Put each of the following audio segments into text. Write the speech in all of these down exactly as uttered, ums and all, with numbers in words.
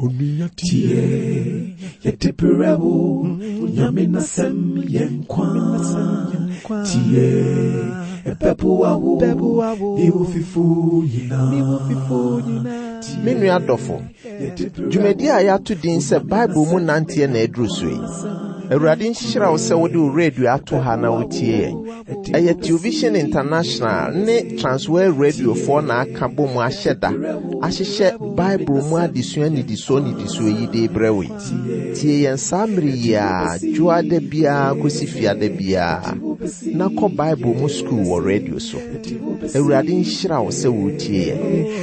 Tie yetipirewo nyamina sem yenkwa tie epepu awo iwo fifu yina Menu adofo Jumedi a yatu din se Bible mu nantie na edru so yi Awurade nhyira wo se wode radio ato ha na wotie eye Television International ne Transworld Radio for na aka bom ahyeda ahyehye Bible mu adesua ni diso ni diso yi de brewe tie yen samri ya juade bia kosifia de bia na ko Bible mu school wo radio so Awurade nhyira wo se wotie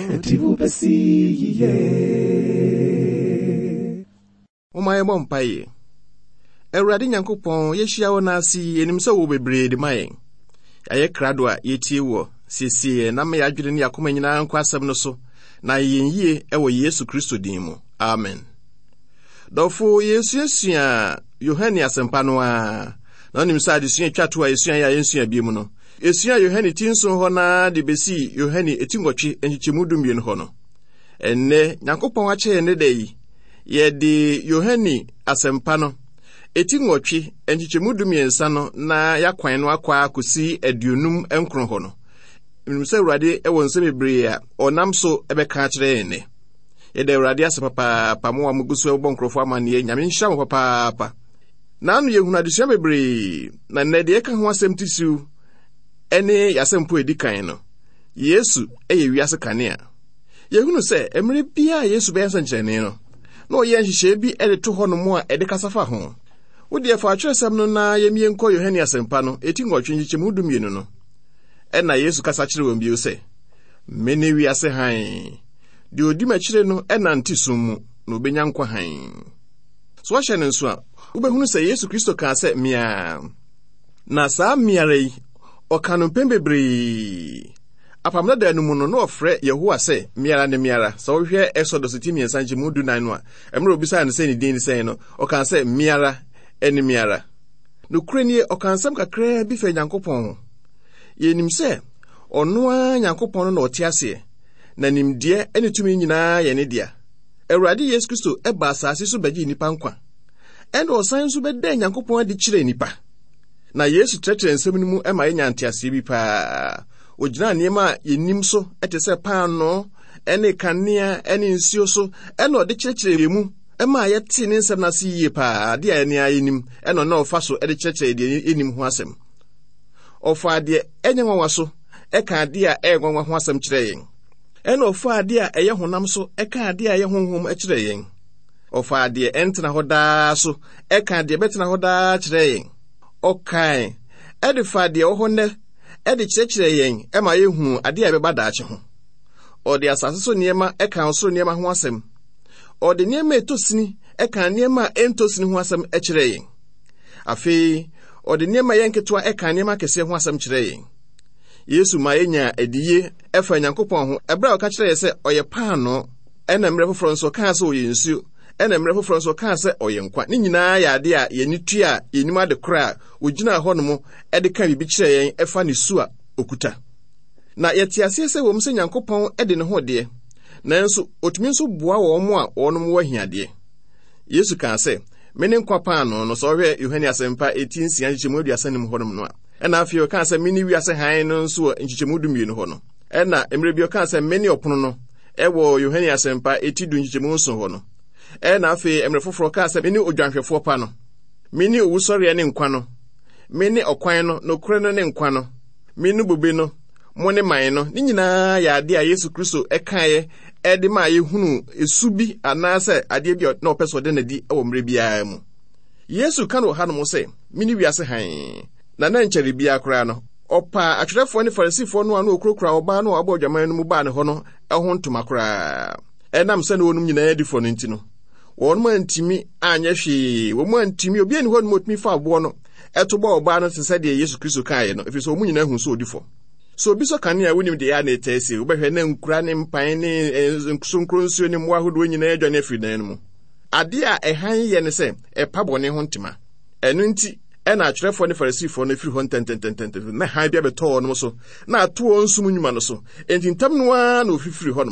Omaye mompaye Awurade Nyankopɔn yɛhyia wo na asi enim sɛ wo bebree de mayen ayɛ krado a yetie wo siesie na me adwene ne yakoma nyina nkɔ asɛm no so na yɛnyie ɛwɔ Yesu Kristo din mu amen dɔfo Yesu asua Yohane asɛmpa no a na onim sɛ adesua twato a yɛsua ya yɛnsua bi mu no esua Yohane tinso hɔ na de besi Yohane etingwɔtwe enchichemu dumien hɔ no enne Nyankopɔn akyɛ ne dai yɛde Yohane asɛmpa no eti nwɔtwe enchichemu dumiensa no na yakwan no akwa akosi aduonum enkron ho no mmsɛ Awurade ɛwɔ nse bebree a ɔnam so ɛbɛka kyerɛ ene yɛde Awurade asɛpapa pamo amuguso ɛbɔ nkrofo amane nyame nhyira mo papa na anu yehunu adesua bebree na nnede ɛka ho asɛm tisiu ɛne yasɛmpo edikan no Yesu ɛyɛ wiase kanea yehunu sɛ emre bia Yesu bɛyɛ nkyerɛne no na ɔyɛ nhyehyɛ bi ɛde to hɔ no mu a ɛde kasafa ho Wodi efa atwesem no na yemie nkɔ Yohane asɛmpa no eti ngɔtwe nkyechemu dumienu no ɛna Yesu kasa kyerɛ wɔn bio sɛ mene wiase han de odi makyire no ɛna ntisum mu na obenya nkwa han so wahyɛ ne nso a wobɛhunu sɛ Yesu Kristo ka sɛ mia na saa miara yi ɔka no pembebree apamna da no mu no na ɔfrɛ Yehowa sɛ miara ne miara sɛ wohwɛ Exodus timiensa nkyemu dunan no a ɛmra obisa ne sɛ ne din ne sɛ no ɔka sɛ miara enimiara no krenie okansam kakra bi fa Nyankopɔn yenim sɛ ɔno a Nyankopɔn no na ɔte ase na nimdeɛ ene tumi nyinaa ye ne dia Awurade Yesu Kristo ɛba asase so bɛgye nipa nkwa ɛna ɔsan so bɛda Nyankopɔn ade kyerɛ nipa na Yesu trɛtrɛ nsɛm no mu ɛma yenya ntease bi paa ogyina nneɛma a yenim so ɛte sɛ paano ɛne kanea ɛne nsuo so ɛna ɔde kyerɛkyerɛ mu Ema yɛte ne nsɛm na si yie paa de a ne ayenim ɛno na ɔfa so ɛde kyerɛkyerɛ de enim ho asɛm ɔfa de ɛnyɛ nwanwa so ɛka de a ɛyɛ nwanwa ho asɛm kyerɛ yɛn ɛna ɔfa de a ɛyɛ honam so ɛka de a ɛyɛ honhom ɛkyerɛ yɛn ɔfa de ɛntena hɔ daa so ɛka de bɛtena hɔ daa kyerɛ yɛn ɔkae ɛde fa de ɔhɔ nɛ ɛde kyerɛkyerɛ yɛn ɛma yɛhu ade a ɛbɛba daakye ho ɔde asase so nneɛma ɛka so nneɛma ho asɛm Ode niema etosini eka niema entosini ho asem ekyere yen afei ode niema yenketwa eka niema kese ho asem kyere yen Yesu ma yenya ediye efa Nyankopɔn ho ebra o ka kyere ye oye paano ena mre foforo nso ka se oye nsuo ena mre foforo nso ka se oye nkwa ne nyinaa ya ade a yenitu a yenima de kora ogina hɔ no mo ede ka bibi kyere yen efa ne su a okuta na yetiase se wo mse Nyankopɔn ede ne ho de nanso otumi nso boa wɔ mo a wɔnom wɔ hiade Yesu ka sɛ mene nkwa paano no so hwɛ Yohane asɛmpa eighteen nkyechemu aduasa nim hɔ no a ɛna afei ɔka sɛ mene wiase han no nso nkyechemu dumienu hɔ no ɛna emre bi ɔka sɛ mene ɔpono no ɛwɔ Yohane asɛmpa eighteen nkyechemu nso hɔ no ɛna afei emre foforo ka sɛ mene odwanhwɛfo pa no mene owusɔre ne nkwa no mene ɔkwan no nokore no ne nkwa no mene bobe no mo ne man no ne nyinaa ya ade a Yesu Kristo ɛkae ɛde ma yehunu esubi anase ade bi na opeso de na di ɛwɔ mre bia mu Yesu ka no ha no mo sɛ mini wiase han na na nkyere bia kora no ɔpa atwerɛfo ne farisifo no ano okrokura ɔba no ɔbɔ dwaman no mu ba ne hɔ no ɛho ntoma kora ɛnam sɛ ne wonum nyinaa difo no ntino wɔn ma ntimi anya hwee wɔn ma ntimi obi ani hɔ no motumi fa abo no ɛto bɔ ɔba no sɛ de Yesu Kristo kae no efi so wɔn nyinaa hu so odifo so biso kanea wonim de ya na etese wobɛhwɛ na nkura ne mpan ne nsonkro nsuo ne mmoa hodo nyinaa adwa ne afidan mu ade a ɛhan yɛ ne sɛ ɛpa bɔne ho ntema ɛno nti ɛna atwerɛfo ne farisifo no firi hɔ ntententententen na han bia betɔ no so na ato nsum nnwuma no so enti ntam no a na ofifiri hɔ no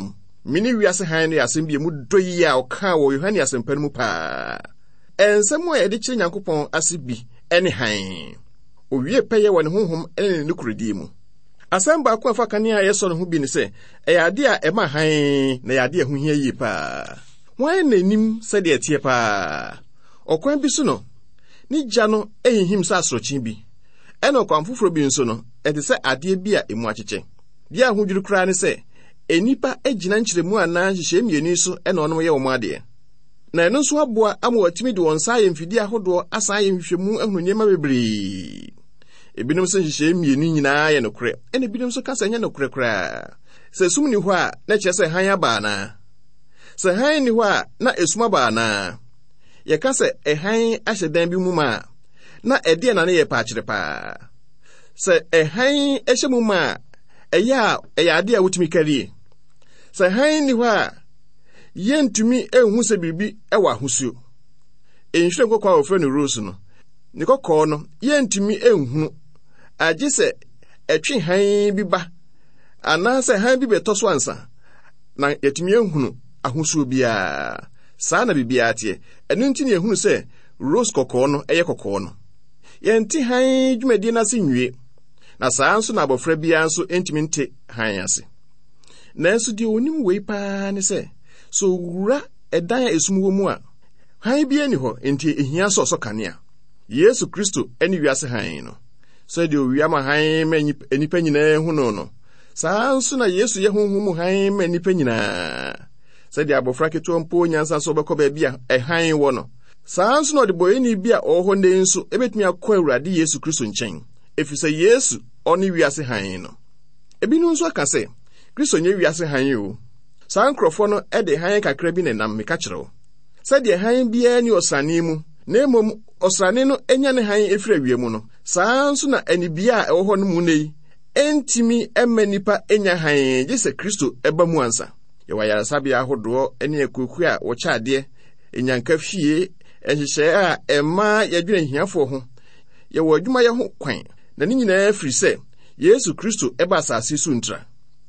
Mini wiase han no asem bi mu doyi a oka wo Yohane asempanu mu pa. Ensem a yɛde kyerɛ Nyankopɔn ase bi ɛne han. Owie pɛyɛ wɔ ne honhom ɛne ne kuredi mu. Asɛm baako afa kane a yɛsɔ no ho bi ne sɛ, ɛyɛ ade a ɛma han na yɛ ade a ho hia yie pa. Wɔn nanim sɛdeɛ ɛteɛ pa. Ɔkwan bi so no, ne gya no ɛhinhim sɛ asorɔkye bi. Ɛna ɔkwan foforo bi nso no, ɛte sɛ adeɛ bi a emu akyekye. Deɛ ho dwiri koraa ne sɛ, enipa agyina nkyerɛmu anaa hyehyɛ mmienu so ɛna ɔnom yɛ wɔn adeɛ. Na ɛno nso aboa ama watumi de wɔn nsa ayɛ mfidi ahodoɔ asan ayɛ nhwehwɛmu ahunu nneɛma bebree. Ebinom sɛ hyehyɛ mmienu nyinaa yɛ nokorɛ, ɛna ebinom nso kasa nyɛ nokorɛ koraa. Sɛ sum ni hɔ a, na kyerɛ sɛ han aba anaa. Sɛ han ni hɔ a, na esum aba anaa. Yɛka sɛ ɛhan ahyɛ dan bi mu ma, na ɛdeɛ na ne yɛ paakyerɛ paa. Sɛ ɛhan ɛhyɛ mu ma, ɛyɛ a ɛyɛ ade a wotumi karie. Sɛ han ni hɔ a, yɛntumi ɛnhu sɛ biribi ɛwɔ ahosuo. Nhwiren kɔkɔɔ a wɔfrɛ no rose no, ne kɔkɔɔ no yɛntumi ɛnhunu, agye sɛ ɛtwe han bi ba, anaasɛ han bi bɛtɔ so ansa, na yɛtumi ɛnhunu ahosuo biara. Saa na biribiara teɛ. Ɛno nti ne yɛhunu sɛ rose kɔkɔɔ no ɛyɛ kɔkɔɔ no. Yɛnte han dwumadie no ase nwie, na saa nso na abɔfra biara nso ɛntumi nte han ase. Nanso deɛ onim wei paa ne sɛ, so wura ɛdan a esum wɔ mu a, han bi ani hɔ enti ehia sɛ ɔsɔ kanea. Yesu Kristo ɛne wiase han no. Sɛdeɛ owia ma han ma nnipa nyinaa hu no no, saa nso na Yesu yɛ honhom mu han ma nnipa nyinaa. Sɛdeɛ abɔfra ketewa mpo nyansa so bɛkɔ baabi a ɛhan wɔ no, saa nso na ɔde bɔyɛni bi a ɔwɔ hɔ nnɛ nso ɛbɛtumi akɔ Awurade Yesu Kristo nkyɛn, ɛfiri sɛ Yesu ɔne wiase han no. Ebinom nso aka sɛ Kristo nyɛ wiase han o. Saa nkurɔfoɔ no ɛde han kakra bi nenam meka kyerɛ wo. Sɛdeɛ han biara ni ɔsrane mu, na mmom ɔsrane no anya ne han ɛfiri awie mu no, saa nso na anibia a ɛwɔ hɔ no mu nei ɛntimi ɛma nipa anya han gye sɛ Kristo ɛba mu ansa. Yɛwɔ ayaresabea ahodoɔ ne akuoku a wɔkyɛ adeɛ, enyanka fie, nhyehyɛe a ɛma yɛdwene hiafoɔ ho. Yɛwɔ adwumayɛ ho kwan, na ne nyinaa firi sɛ Yesu Kristo ɛba asase so ntra.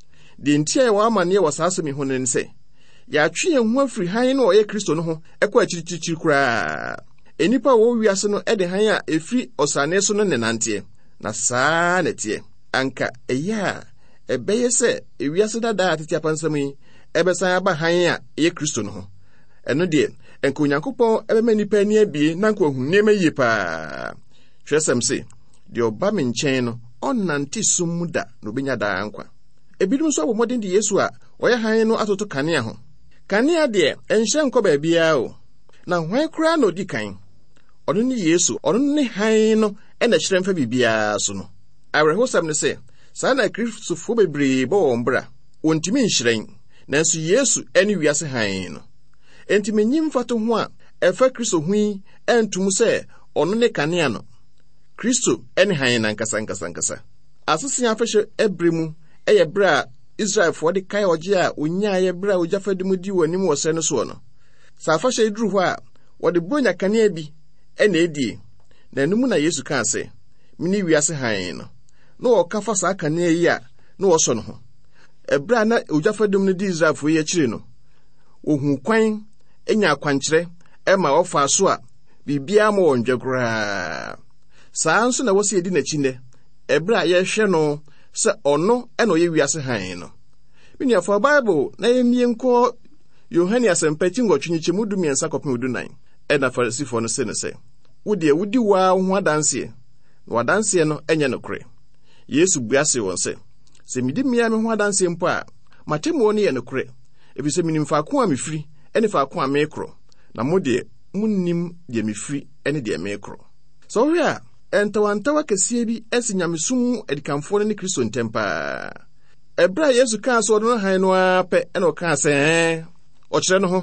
Deɛ nti a yɛwɔ amanneɛ wɔ saa asɛm ho ne sɛ, yɛatwe yɛn ho afiri han no ɔyɛ Kristo no ho ɛkɔ akyirikyirikyiri koraa. Enipa a wɔwɔ wiase no ɛde han a ɛfiri ɔsrane so no nenanteɛ, na saa na ɛteɛ. Anka ɛyɛ a ɛbɛyɛ sɛ ewiase dada a tete apansam yi ɛbɛsan aba han a ɛyɛ Kristo no ho. Ɛno deɛ, ɛnka Onyankopɔn ɛbɛma nipa ani abie na nka ohu nneɛma yie paa. Hwɛsɛm se, deɛ ɔba me nkyɛn no, ɔnnante sum mu da na obenya daa nkwa. Ebinom nso abɔ mmɔden de Yesu a ɔyɛ han no atoto kanea ho. Kanea deɛ, ɛnhyɛ nkɔ baabiara o. Na hwan koraa na odi kan? Ɔno ne Yesu, ɔno ne han no ɛna hyerɛn fa biribiara so no. Awerɛhosɛm ne sɛ, saa na Kristofoɔ bebree bɔ wɔn bra, wɔntumi nhyerɛn. Nanso Yesu ɛne wiase han no. Enti menyi mfato ho a ɛfa Kristo ho yi ɛntom sɛ ɔno ne kanea no. Kristo ɛne han na nkasa nkasa nkasa. Asese afɛhyɛ ɛbrɛ mu ɛyɛ brɛ a Israelfoɔ de kae ɔgye a onyaayɛ brɛ a ogyafade mu di wɔ anim wɔ sɛ no soɔ no. Sɛ afɛhyɛ duru hɔ a wɔde bronya kanea bi ɛna edie. Na ɛno mu na Yesu kaa sɛ, mene wiase han no. Na wɔka fa saa kanea yi a na wɔsɔ no ho. Ɛbrɛ a na ogyafadum no di Israelfoɔ yi akyire no, wohu kwan enya akwankyerɛ ɛma ɔfa so a biribiara ma wɔn dwa koraa. Saa nso na wɔsi edi n'akyi nnɛ, ɛbrɛ a yɛhwɛ no sɛ ɔno ɛna ɔyɛ wiase han no. Menuafo Bible na yɛmie nkɔ Yohane asɛmpati nwɔtwe nkyɛmu du mmiɛnsa kɔpem du nan. Ɛna Farisifoɔ no se ne sɛ, wo deɛ wodi waa wo ho adanseɛ, na wadanseɛ no ɛnyɛ nokorɛ. Yesu buase wɔn sɛ, sɛ midi mmea me ho adanseɛ mpo a, matemmuo no yɛ nokorɛ, ɛfiri sɛ minim faako a mefiri ɛne faako a meekorɔ, na mo deɛ munnim deɛ mefiri ɛne deɛ meekorɔ. Sɛ wohwɛ a, ɛntawantawa kɛseɛ bi asi nyamesom adikanfoɔ no ne Kristo ntɛm paa. Ɛbrɛ a Yesu kaa sɛ ɔde no han no ara pɛ ɛna ɔkaa sɛ ɛɛ ɔkyerɛ no ho.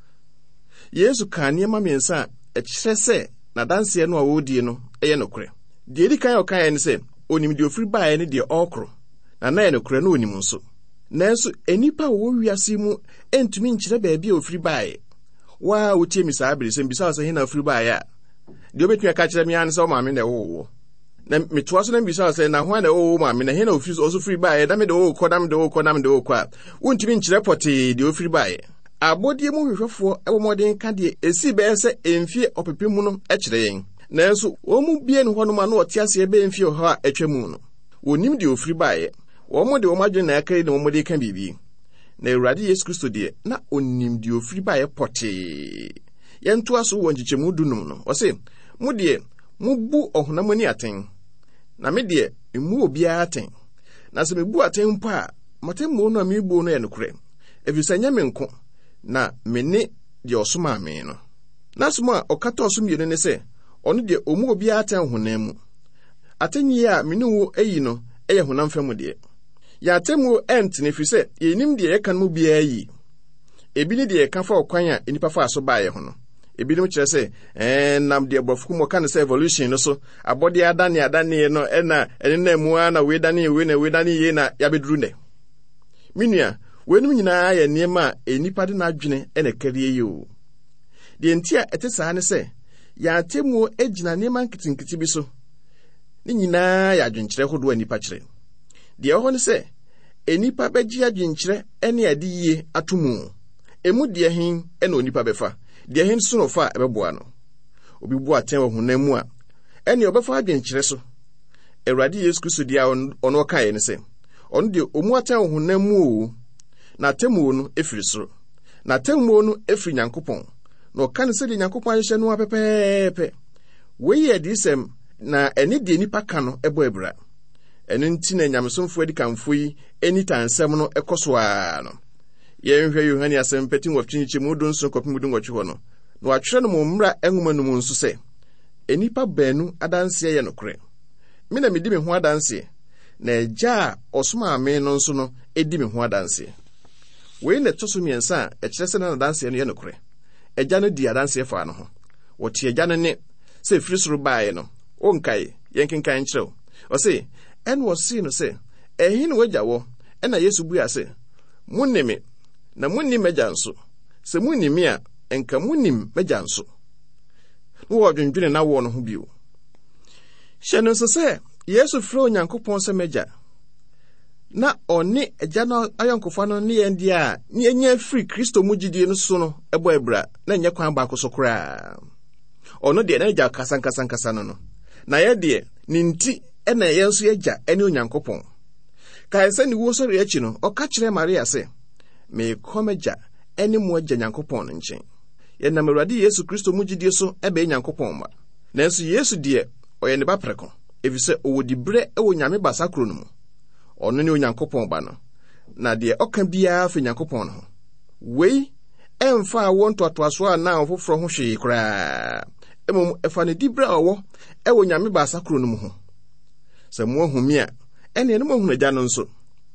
Yesu kaa nneɛma mmiɛnsa a ɛkyerɛ sɛ n'adanseɛ no a wɔredie no ɛyɛ nokorɛ. Deɛ edi kan a ɔkaeɛ ne sɛ, onim deɛ ofiri baeɛ ne deɛ ɔrekoro, na na ɛyɛ nokorɛ na onim nso. Nanso enipa a wɔwɔ wiase mu ɛntumi nkyerɛ baabi a ofiri baeɛ. Waa wotie mi saa bere sɛ mbisa sɛ hena ofiri baeɛ a, deɛ obetumi aka kyerɛ me ara ne sɛ ɔmaame na ɛwɔ wo. na metoa so na mbisa sɛ na hwan na o ma me na he na ofiri so free bae da me de o kɔ da me de o kɔ da me de o kɔ a wontimi nkyerɛ pɔte de ofiri bae abodie mu hwehwɛfo ɛbɔ mɔden ka de esi bɛɛ sɛ emfie ɔpepe mu no ɛkyerɛ yɛn nanso wɔn mu bie ne hɔ no ma no ɔte ase ebe emfie hɔ a ɛtwa mu no wonim de ofiri bae wɔn mo de wɔn adwene na ɛkɛre ne wɔn de ka bibi na Awurade Yesu Kristo de na onim de ofiri bae pɔte yɛn to aso wɔ nkyɛmu dunum no ɔse mo de mo bu ɔhonam ani aten na me de emu obiara aten na sɛ me bu aten mpo a matemmo no a me bu no yɛ nokorɛ efisɛ nyɛ me nko na me ne de ɔsoma me no na somo a ɔkata ɔsom yɛ ne sɛ ɔno de omu obiara aten honam mu atenyi a me ne wo ayi no ɛyɛ honam fam de ya atemmo ɛntene efisɛ yenim de yɛka no biara yi ebi ne de yɛka fa ɔkwan a enipa fa aso baayɛ ho no ebi no kyerɛ sɛ eh nam de abrɔfo mo ka no sɛ evolution no so abɔde adane adane no ɛna ɛne na mu a na we dane we na we dane ye na yabeduru ne minua wenum nyinaa yɛ nneɛma a enipa de na adwene ɛna kariye yi o de ntia ɛte saa ne sɛ ya atemmo egyina nneɛma nkitinkiti bi so ne nyinaa yɛ adwenkyerɛ hodo enipa kyerɛ de ɛhɔ ne sɛ enipa bɛgye adwenkyerɛ ɛne ade yie atomu emu de hin ɛna onipa bɛfa de hin so no fa ɛbɛboa no obi bu aten wɔ honam mu a ɛne ɔbɛfa adwenkyerɛ so Awurade Yesu Kristo de a ɔno kae ne sɛ ɔno de omu aten wɔ honam mu o na temu no efiri soro na temu no efiri Nyankopɔn na ɔka ne sɛ de Nyankopɔn ahyɛ no apɛpɛɛpɛ wei yɛ de sɛm na ɛne de nipa ka no ɛbɔ abira ɛno nti na nyamesomfo adi kamfo yi eni tansɛm no ɛkɔ so a no yɛnhwɛ Yohane asɛm pɛtin wɔ twinkyɛ mu do nso kɔpem do ngɔtwe hɔ no na watwerɛ no mo mmra enwoma no mu nso sɛ enipa baanu adanse yɛ nokorɛ me na medi me ho adanse na agya a ɔsoma ame no nso no edi me ho adanse wei na ɛtɔ so mmiɛnsa a ɛkyerɛ sɛ na adanse no yɛ nokorɛ agya no di adanse fa no ho wɔte agya no ne sɛ firi soro bae no onkae yɛnkenkan kyerɛw ɔse ɛn wɔse no sɛ ɛhe no wagya wɔ ɛna Yesu bua sɛ munni me na munni magya nso sɛ munni me a enka munni magya nso no wɔ dwendwene na wɔ no ho bio hyɛ no nso sɛ Yesu frɛ Onyankopɔn sɛ magya na ɔne agya no ayɔnkofa no ne yɛn de a ne yɛnya firi Kristo mu gyidie no so no ɛbɔ abira na nyɛ kwan baako so koraa ɔno deɛ na agya kasa kasa kasa no no na yɛ deɛ ne nti ɛna yɛn nso yɛgya ɛne Onyankopɔn kae sɛ ne wo sɔre akyi no ɔka kyerɛ Maria sɛ meekɔ magya ɛne mo agya Nyankopɔn no nkyɛn yɛnam Awurade Yesu Kristo mu gyidie so ɛbɛyɛ Nyankopɔn ma nanso Yesu deɛ ɔyɛ ne ba prɛko efisɛ ɔwɔ dibrɛ ɛwɔ Nyame basa koro no mu ɔno ne Onyankopɔn ba no na deɛ ɔka biara fa Nyankopɔn no ho wei ɛmfa awɔ ntoatoaso a na ɔfoforɔ ho hwee koraa emom ɛfa ne dibrɛ a ɔwɔ ɛwɔ Nyame basa koro no mu ho sɛ mo ahumi a ɛne ne mo ahunu agya no nso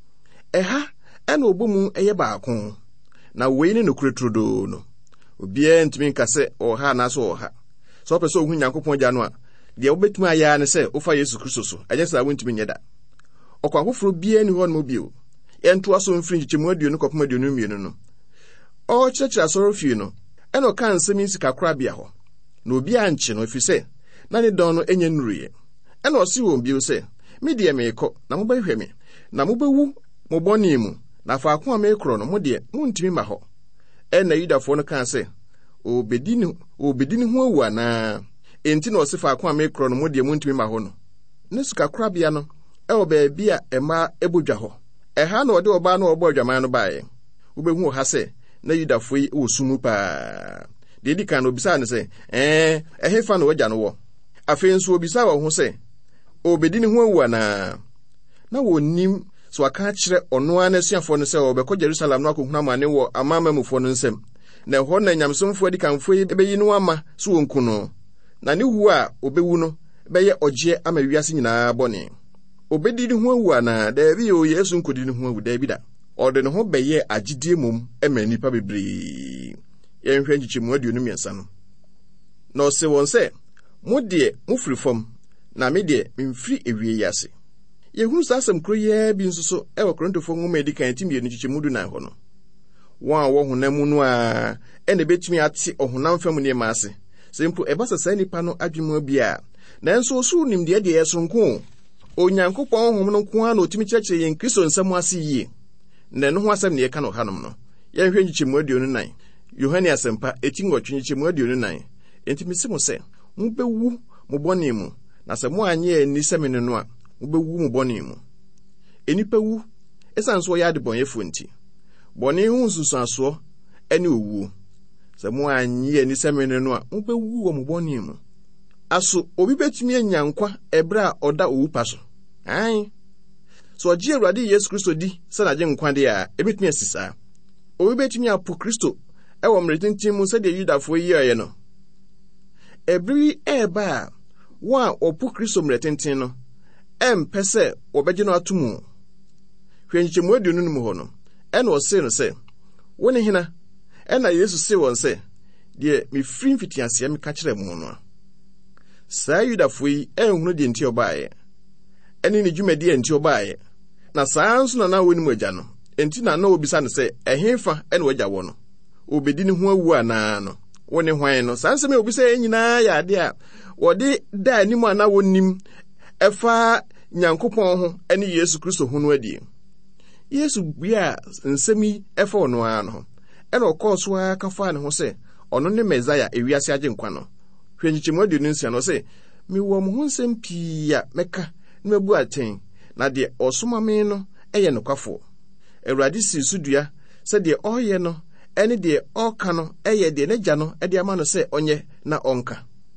ɛha ɛna ɔbɔ mu ɛyɛ baako na wei ne nokure turodoo no obiara ntumi nka sɛ ɔha na so ɔha sɛ ɔpɛ sɛ ɔhu Nyankopɔn agya no a deɛ wobɛtumi ayɛ ne sɛ wofa Yesu Kristo so ɛnyɛ sɛ wontumi nyɛ da ɔkɔ ahoforo biara ni hɔ no mu bio yɛntoa so mfiri nkyɛmu aduonu kɔpem aduonu mmienu no ɔkyerɛkyerɛ asɔre fie no ɛna ɔka nsɛm yi sika korabea hɔ na obiara nkye no ɛfiri sɛ na ne dɔn no ɛnyɛ nnuruyɛ ɛna ɔse wɔn bio sɛ me deɛ meekɔ na mobɛhwɛ me na mobɛwu mo bɔne mu na faako a meekorɔ no mo deɛ montumi ma hɔ ɛna Yudafoɔ no kaa sɛ obedi ne obedi ne ho awu anaa enti na ɔse faako a meekorɔ no mo deɛ montumi ma hɔ no ne sika korabea no ɛwɔ baabi a ɛma ɛbodwa hɔ ɛha na ɔde ɔbaa no ɔbɔ adwaman no baeɛ wobɛhu ɔha sɛ na Yudafoɔ yi wɔ sumu paa deɛ di kan no obisaa ne sɛ ɛɛ ɛhe fa na wagya no wɔ afei nso obisaa wɔ ho sɛ obedi ne ho awu anaa na wɔnim so aka kyerɛ ɔno ara n'asuafoɔ no sɛ ɔbɛkɔ Jerusalem no akɔhunu amane wɔ amamamufoɔ no nsam na ɛhɔ na nyamesomfoɔ adi kamfo yi bɛyi no ama so wɔnku no na ne wu a obɛwu no bɛyɛ ɔgyeɛ ama wiase nyinaa bɔne obedi ne ho awu anaa daabi o Yesu nkodi ne ho awu daabi da ɔde ne ho bɛyɛ agyidie mom ɛma nnipa bebree yɛnhwɛ nkyɛmu aduonu mmiɛnsa no na ɔse wɔn sɛ mo deɛ mofiri fam na me deɛ memfiri ewie yi ase yɛhunu saa asɛm koro yɛa bi nso so ɛwɔ Korintofoɔ nwoma edi kan ti mmienu nkyɛmu du nan hɔ no wɔn a wɔ honam mu no a ɛna ebetumi ate ɔhonam fam nneɛma ase sɛ mpo ɛba sɛ saa nipa no adwuma bi a nanso osu nimdeɛ deɛ yɛsonko Onyankopɔn honhom no nko ara na otumi kyerɛkyerɛ yɛn Kristo nsɛm ase yie na ɛno ho asɛm ne yɛka no hanom no yɛnhwɛ nkyɛmu aduonu nan Yohane asɛmpa eti nwɔtwe nkyɛmu aduonu nan enti mesi mo sɛ mobɛwu mo bɔne mu na sɛ mo anyɛ ani sɛ me no a mobɛwu mo bɔne mu enipa wu ɛsan so yɛ adebɔnyɛfo nti bɔne ho nsusuasoɔ ɛne owuo sɛ mo anyɛ ani sɛ me no a mobɛwu wɔ mo bɔne mu aso obi betumi anya nkwa ɛbrɛ a ɔda owu pa so ai so ɔgye Awurade Yesu Kristo di sɛ na gye nkwa de a ebetumi asisa obi betumi apo Kristo ɛwɔ mmeretintin mu sɛdeɛ Yudafo yi ayɛ no ebiri ɛba a wo a ɔpo Kristo mmeretintin no ɛmpɛ sɛ wɔbɛgye no ato mu hwɛ nkyɛmu aduonu no mu hɔ no ɛna ɔse no sɛ wo ne hena ɛna Yesu se wɔn sɛ deɛ mefiri mfitiaseɛ meka kyerɛ mo no saa Yudafo yi ɛnhunu deɛ nti ɔbaeɛ ɛne ne dwumadi nti ɔbaeɛ na saa nso na na wɔnim agya no enti na na obisa no sɛ ɛhefa ɛna wagya wɔ no obedi ne ho awu anaa no wo ne hwan no saa nsɛm a obisa yɛ nyinaa yɛ ade a wɔde da anim a na wɔnim ɛfa Nyankopɔn ho ɛne Yesu Kristo ho no adie Yesu bia nsɛm yi ɛfa ɔno ara no ɛna ɔkɔɔ so ara ka fa ne ho sɛ ɔno ne Mesaia ewiase agye nkwa no hwɛ nkyɛmu aduonu nsia no sɛ mewɔ mo ho nsɛm pii a mɛka na mabu atɛn na deɛ ɔsoma me no ɛyɛ nokwafo Awurade si so dua sɛ deɛ ɔyɛ no ɛne deɛ ɔka no ɛyɛ deɛ n'agya no ɛde ama no sɛ ɔnyɛ na ɔnka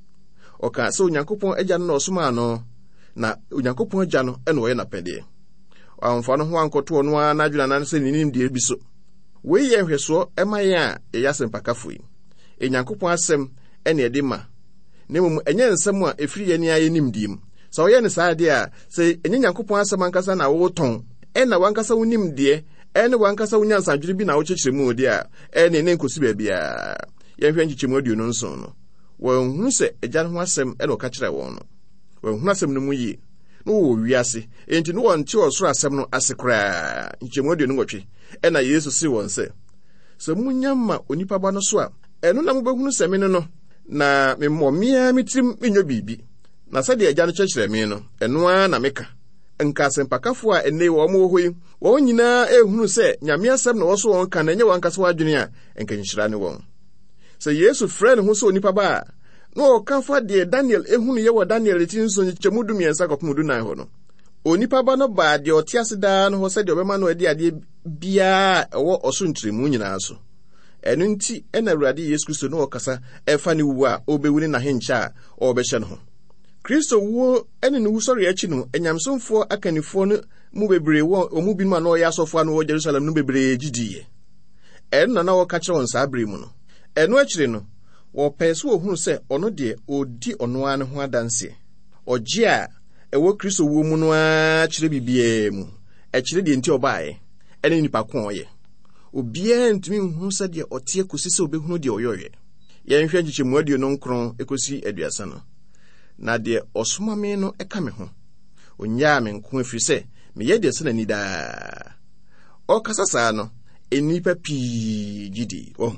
ɔka sɛ Onyankopɔn agya no na ɔsoma no na Onyankopɔn agya no ɛna ɔyɛ n'apɛdeɛ ɔamfa no ho ankɔto ɔno ara n'adwene anan sɛ ninim deɛ bi so wei yɛ nhwɛsoɔ ɛma yɛn a ɛyɛ asɛmpakafo yi Onyankopɔn asɛm ɛne ɛde ma na mmom ɛnyɛ nsɛm a ɛfiri yɛn a yɛnim dim sɛ ɔyɛ ne saa deɛ a sɛ ɛnyɛ Nyankopɔn asɛm ankasa na wotɔn ɛna wankasa wonim deɛ ɛne wankasa wonya nsadwere bi na wokyekyere mu deɛ a ɛne ne nkosi baabiaa yɛnhwɛ nkyekyɛmu aduonu nson no wɔnhunu sɛ agya no ho asɛm ɛna ɔka kyerɛ wɔn no wɔnhunu asɛm no mu yie na wɔwɔ wiase enti no wɔnte ɔsoro asɛm no ase koraa nkyekyɛmu aduonu nwɔtwe ɛna Yesu se wɔn sɛ sɛ munya ma onipa ba no so a ɛno na mobɛhunu sɛ me no no na memmɔ mmea metirim menyɛ biribi na sɛdeɛ agya no kyerɛkyerɛ me no ɛno ara na meka nka asɛmpakafo a ɛnnɛ wɔn mo hɔ yi wɔn nyinaa ehunu sɛ Nyame asɛm na wɔso wɔn ka na ɛnyɛ wɔn ankasa wadwene a ɛnka nhyira ne wɔn sɛ Yesu frɛ ne ho sɛ onipa ba a na ɔka fa deɛ Daniel ehunu yɛ wɔ Daniel ti nso nkyɛmu du mmiɛnsa kɔpem du nan hɔ no onipa ba no baa deɛ ɔte ase daa no hɔ sɛdeɛ ɔbɛma no adi adeɛ biara ɛwɔ ɔso nkyerɛmu nyinaa so ɛno nti ɛna Awurade Yesu Kristo no ɔkasa ɛfa ne wu a ɔbɛwu ne n'ahenkyɛ a ɔbɛhyɛ no ho Kristo wuo ɛne ne wusɔre akyi no enyamsomfoɔ akanifoɔ no mu bebree wɔ ɔmu bi ma na ɔyɛ asɔfoɔ no wɔ Jerusalem no bebree gyidiye ɛno na na wɔka kyerɛ wɔn saa bere mu no ɛno akyire no wɔpɛɛ so wɔhunu sɛ ɔno deɛ ɔdi ɔno ara ne ho adanseɛ ɔgye a ɛwɔ Kristo wuo mu no ara kyerɛ bibiaa mu ɛkyerɛ deɛ nti ɔbaeɛ ɛne nipa ko ɔyɛ obiara ntumi nhunu sɛdeɛ ɔteɛ kosi sɛ ɔbɛhunu deɛ ɔyɛɔyɛ yɛnhwɛ nkyekyɛmu aduonu nkron ekosi aduasa no na deɛ ɔsoma me no ɛka me ho onyaa me nko afiri sɛ meyɛ deɛ sɛ n'ani daa ɔkasa saa no enipa pii gyidi ɔho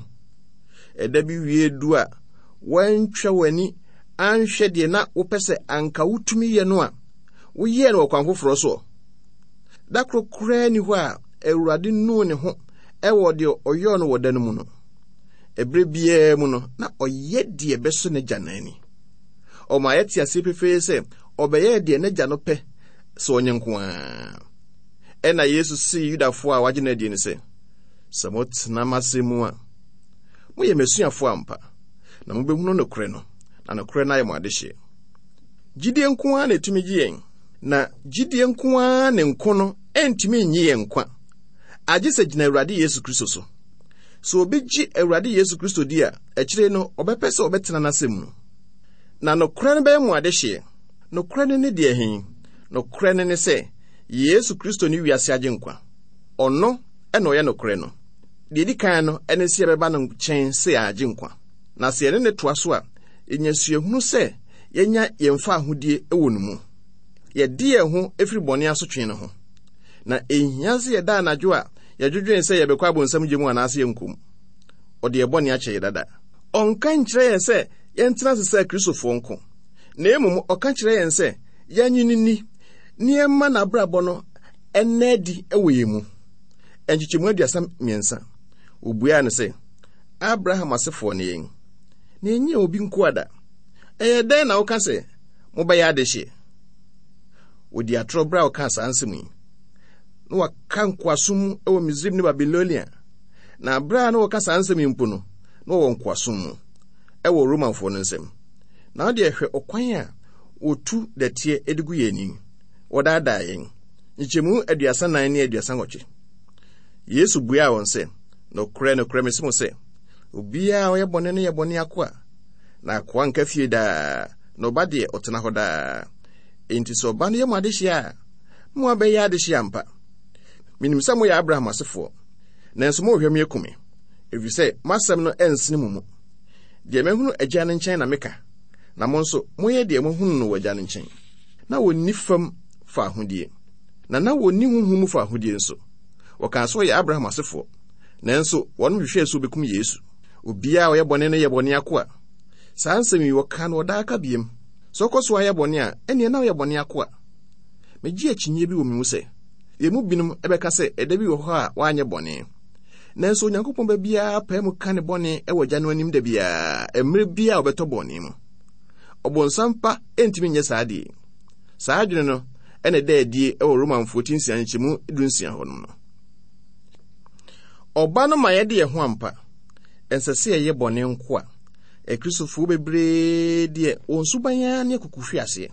ɛda bi wie du a wɔantwa w'ani anhwɛ deɛ na wopɛ sɛ anka wotumi yɛ no a woyɛɛ no ɔkwan foforɔ so da koro koraa ni hɔ a Awurade nuu ne ho ɛwɔ deɛ ɔyɛɛ no wɔ da no mu no ɛberɛ biara mu no na ɔyɛ deɛ bɛso n'agya n'ani ɔma yɛte ase pefee sɛ ɔbɛyɛ deɛ n'agya no pɛ sɛ ɔnyɛ nko ara ɛna Yesu si Yudafoɔ a wagye no adi ne sɛ sɛ motena m'asɛm mu a moyɛ m'asuafoɔ ampa na mobɛhunu nokorɛ no na nokorɛ no ayɛ mo adehyeɛ gyidie nko ara na ɛtumi gye yɛn na gyidie nko ara ne nko no ɛntumi nnye yɛn nkwa agye sɛ gyina Awurade Yesu Kristo so sɛ obi gye Awurade Yesu Kristo di a akyire no ɔbɛpɛ sɛ ɔbɛtena n'asɛm mu na nokorɛ no bɛyɛ mo adehyeɛ nokorɛ no ne deɛ hen nokorɛ no ne sɛ Yesu Kristo ne wiase agye nkwa ɔno ɛna ɔyɛ nokorɛ no deɛ di kan no ɛne sɛ yɛbɛba no nkyɛn sɛ agye nkwa na sɛ yɛne ne toa so a ɛnya suahunu sɛ yɛnya yɛmfa ahodie ɛwɔ no mu yɛde yɛn ho ɛfiri bɔne asotwe no ho na ɛhia sɛ yɛda anadwo a yɛdwodwen sɛ yɛbɛkɔ abonsam gye mu anaasɛ yɛnkom ɔde yɛbɔne akyɛ yɛ dada ɔnka nkyerɛ yɛn sɛ yɛntena se sɛ Kristofoɔ nko na emom ɔka kyerɛ yɛn sɛ yɛanyinini nneɛma na abrabɔ no ɛnɛ di ɛwɔ yɛn mu. Ɛnkyekyɛmu aduasa mmiɛnsa obuaa no sɛ Abraham asefoɔ ne yɛn na ɛnyɛ obi nko ada. Ɛyɛ dɛn na woka sɛ mobɛyɛ adehye? Wodi atoro bra woka saa nsɛm yi na waka nkoasom ɛwɔ Misraim ne Babilonia, na bra na woka saa nsɛm yi mpo no na wɔwɔ nkoasom mu ɛwɔ Romanfoɔ no nsɛm. Na wode ɛhwɛ ɔkwan a wotu dɛteɛ edigu yɛn anim wɔdaadaa yɛn. Nkyɛmu aduasa nan ne aduasa nwɔtwe. Yesu buaa wɔn sɛ, nokorɛ nokorɛ mese mo sɛ obiara ɔyɛ bɔne no yɛ bɔne akoa, na akoa nka fie daa, na ɔba deɛ ɔtena hɔ daa. Enti sɛ ɔba no yɛ mo adehye a, mo abɛyɛ adehye ampa. Minim sɛ moyɛ Abraham asefoɔ, nanso mohwɛ me akume, ɛfiri sɛ masɛm no ɛnsene mo mu. Deɛ mahunu Agya no nkyɛn na meka, na mo nso moyɛ deɛ mohunu no wɔ Agya no nkyɛn. Na wɔnni fam fa ahodie, na na wɔnni honhom mu fa ahodie nso. Wɔka so yɛ Abraham asefoɔ, nanso wɔn hwehwɛ so bekum Yesu. Obiara ɔyɛ bɔne no yɛ bɔne akoa. Saa nsɛm yi wɔka no ɔda aka biem. Sɛ ɔkɔ so ayɛ bɔne a, ɛneɛ na ɔyɛ bɔne akoa. Megye akyinnye bi wɔ me mu sɛ yɛmu binom ɛbɛka sɛ ɛda bi wɔ hɔ a wɔanyɛ bɔne, nanso Onyankopɔn ba biara pae mu ka ne bɔne ɛwɔ Agya no anim da biara, mmerɛ biara ɔbɛtɔ bɔne mu. Ɔbonsam pa ɛntumi nyɛ saa deɛ. Saa adwene no ɛna ɛda adie ɛwɔ Romanfoɔ ti nsia nkyɛmu dunsia hɔ no. Ɔba no ma yɛde yɛ ho ampa. Ɛnsɛ sɛ yɛyɛ bɔne nko a. Akristofoɔ bebree deɛ wɔn suban ne akukuhwe aseɛ.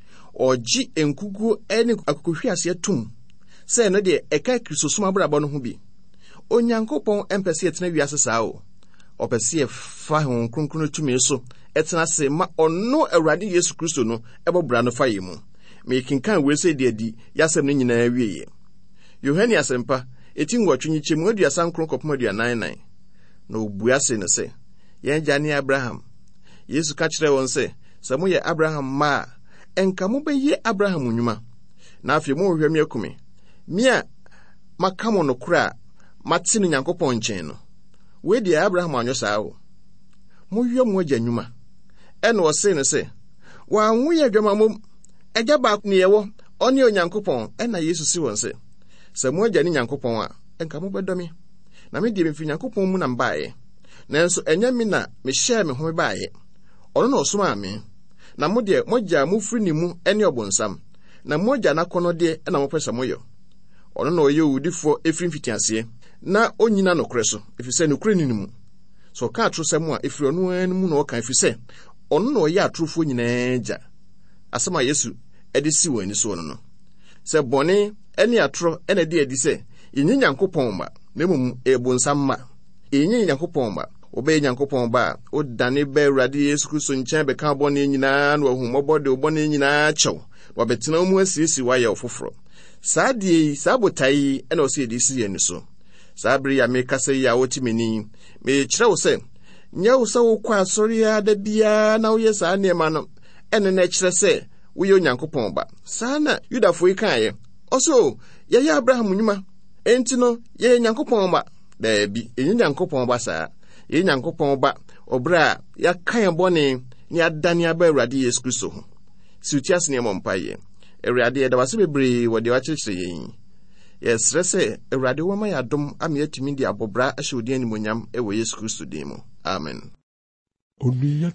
Ɔgye enkuguo ne akukuhwe aseɛ tum. Sɛ no deɛ ɛka Kristosom abrabɔ no ho bi. Onyankopɔn ɛmpɛ sɛ yɛtena wiase saa o. Ɔpɛ sɛ yɛfa Honhom Kronkron tumi so ɛtena se ma ɔno Awurade Yesu Kristo no ɛbɔ bra no fa yɛ mu. Mekenkan wei sɛ deɛ di yasɛm no nyinaa wie. Yohane asɛmpa eti nwɔtwe nyikyɛmu aduasa nkron kɔpem aduanan nan. Na obua se no sɛ yɛn agya ne Abraham. Yesu ka kyerɛ wɔn sɛ sɛ moyɛ Abraham ma a ɛnka mobɛyɛ Abraham nnwuma. Na afei mohwɛ me akume. Me a maka mo nokora a mate no Nyankopɔn nkyɛn no. Wei deɛ Abraham anyɔ saa o. Moyɛ mo agya nnwuma. Ɛna ɔse no sɛ wɔanwo yɛ adwama mom agya baako ne yɛwɔ ɔne Onyankopɔn. Ɛna Yesu si wɔn sɛ sɛ mo agya ne Nyankopɔn a ɛnka mobɛdɔ me. Na me deɛ mfi Nyankopɔn mu na mbaeɛ. Nanso ɛnyɛ me na mehyɛɛ me ho mebaeɛ. Ɔno na ɔsomaa me. Na mo deɛ mogya mofiri ne mu ɛne ɔbonsam. Na mogya n'akɔnnɔ deɛ ɛna mopɛ sɛ moyɛ. Ɔno na ɔyɛ owudifo efiri mfitiaseɛ. Na onyina nokorɛ so, ɛfiri sɛ nokorɛ ni ne mu. So ɔka atorosɛm a ɛfiri ɔno ara mu na ɔka, ɛfiri sɛ ɔno na ɔyɛ atorofo nyinaa gya. Asɛm a Yesu ɛde si wɔn ani so no no. Sɛ bɔne ɛne atoro ɛna de adi sɛ yɛnyɛ Nyankopɔn ma, na mmom ɛbonsam ma. Yɛnyɛ Nyankopɔn ma, wobɛyɛ Nyankopɔn ba a wodane bɛ Awurade Yesu Kristo nkyɛn bɛka bɔne nyinaa na wahummɔbɔ de bɔne nyinaa kyɛw. Wabɛtena mu asiesie wayɛ ɔfoforɔ. Saa deɛ yi, saa botae yi ɛna ɔsɛ yɛde si yɛn so. Saa bere ya mekasa yi a wɔte m'ani, mekyerɛ wo sɛ nyɛ wo sɛ wokɔ asɔre a da biara na woyɛ saa nneɛma no ɛne na ɛkyerɛ sɛ woyɛ Onyankopɔn ba. Saa na Yudafoɔ yi kaeɛ. Ɔso yɛyɛ Abraham nnwuma, enti no yɛyɛ Nyankopɔn ba. Daabi, ɛnyɛ Nyankopɔn ba saa. Yɛyɛ Nyankopɔn ba ɔbrɛ a yɛaka yɛn bɔne ne yɛadane aba Awurade Yesu Kristo ho. Si utiase ne ɛmɔ mpaeɛ. Awurade yɛda wase bebree wɔ deɛ wakyerɛkyerɛ yɛn. Yɛsrɛ sɛ Awurade wɔma yɛ adom ama yɛatumi de abɔbra ahyɛ wo din animuonyam ɛwɔ Yesu Kristo din mu. Amen. Onuya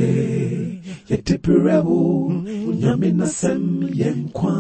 tie yeteperewo nyame nasem yenkwa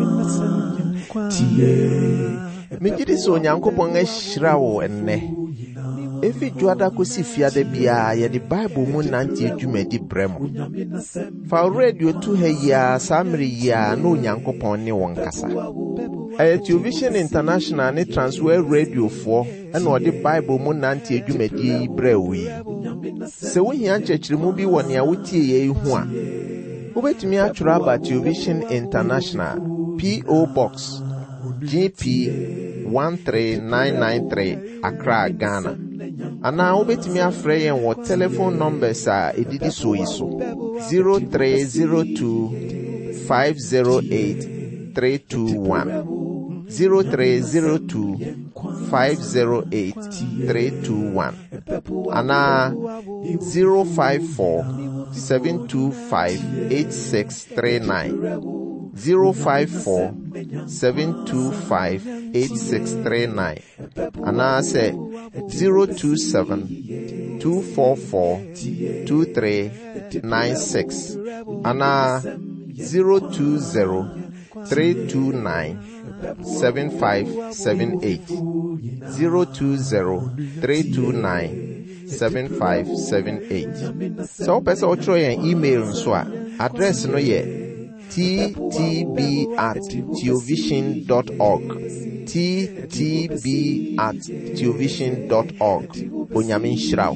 tie Megye sɛ Onyankopɔn ahyira wo ennɛ. Efi dwada kosi fiada bia yɛde Bible mu nante adwumadi brɛ mo. Fa radio tu ha yi a saa mmere yi a na Onyankopɔn ne wɔn kasa. Ɛyɛ Television International ne Transworld Radio foɔ ɛna ɔde Bible mu nante adwumadi yi brɛ wo yi. Sɛ wohia nkyerɛkyerɛmu bi wɔ nea wotie yɛ ho a, wobɛtumi atwerɛ aba Television International, P O Box G P one three nine nine three, Accra, Ghana. Ana wobɛtumi afrɛ yɛn wɔ telephone numbers a edidi so yi so: zero three zero two five zero eight three two one, zero three zero two five zero eight three two one, ana zero five four seven two five, eight six three nine. zero five four, seven two five, eight six three nine. And I say zero two seven, two four four, two three nine six. And I zero two zero, three two nine, seven five seven eight. zero two zero, three two nine, seven five seven eight. So person o throw an email nso a address no ye t t b at theovision dot org. t t b at theovision dot org. Onyamin Shrao.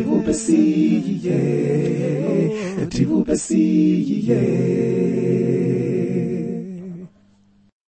Eti